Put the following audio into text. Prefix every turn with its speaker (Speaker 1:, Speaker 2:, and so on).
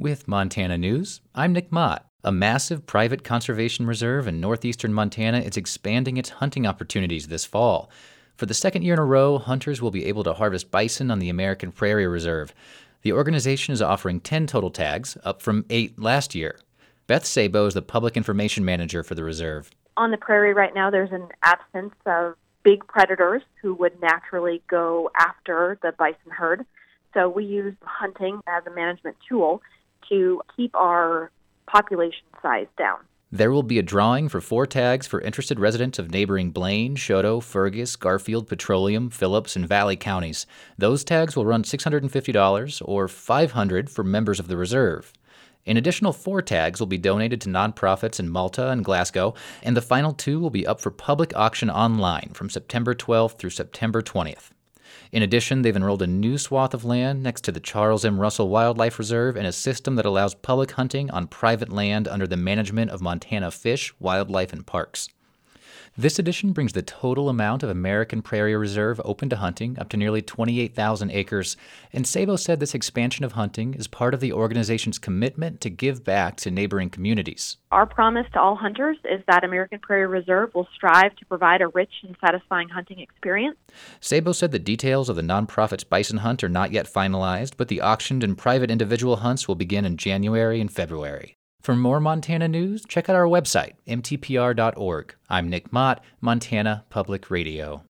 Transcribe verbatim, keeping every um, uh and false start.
Speaker 1: With Montana News, I'm Nick Mott. A massive private conservation reserve in northeastern Montana is expanding its hunting opportunities this fall. For the second year in a row, hunters will be able to harvest bison on the American Prairie Reserve. The organization is offering ten total tags, up from eight last year. Beth Sabo is the public information manager for the reserve.
Speaker 2: On the prairie right now, there's an absence of big predators who would naturally go after the bison herd. So we use hunting as a management tool to keep our population size down.
Speaker 1: There will be a drawing for four tags for interested residents of neighboring Blaine, Choteau, Fergus, Garfield, Petroleum, Phillips, and Valley counties. Those tags will run six hundred fifty dollars or five hundred dollars for members of the reserve. An additional four tags will be donated to nonprofits in Malta and Glasgow, and the final two will be up for public auction online from September twelfth through September twentieth. In addition, they've enrolled a new swath of land next to the Charles M. Russell Wildlife Reserve in a system that allows public hunting on private land under the management of Montana Fish, Wildlife, and Parks. This addition brings the total amount of American Prairie Reserve open to hunting up to nearly twenty-eight thousand acres, and Sabo said this expansion of hunting is part of the organization's commitment to give back to neighboring communities.
Speaker 2: Our promise to all hunters is that American Prairie Reserve will strive to provide a rich and satisfying hunting experience.
Speaker 1: Sabo said the details of the nonprofit's bison hunt are not yet finalized, but the auctioned and private individual hunts will begin in January and February. For more Montana news, check out our website, m t p r dot org. I'm Nick Mott, Montana Public Radio.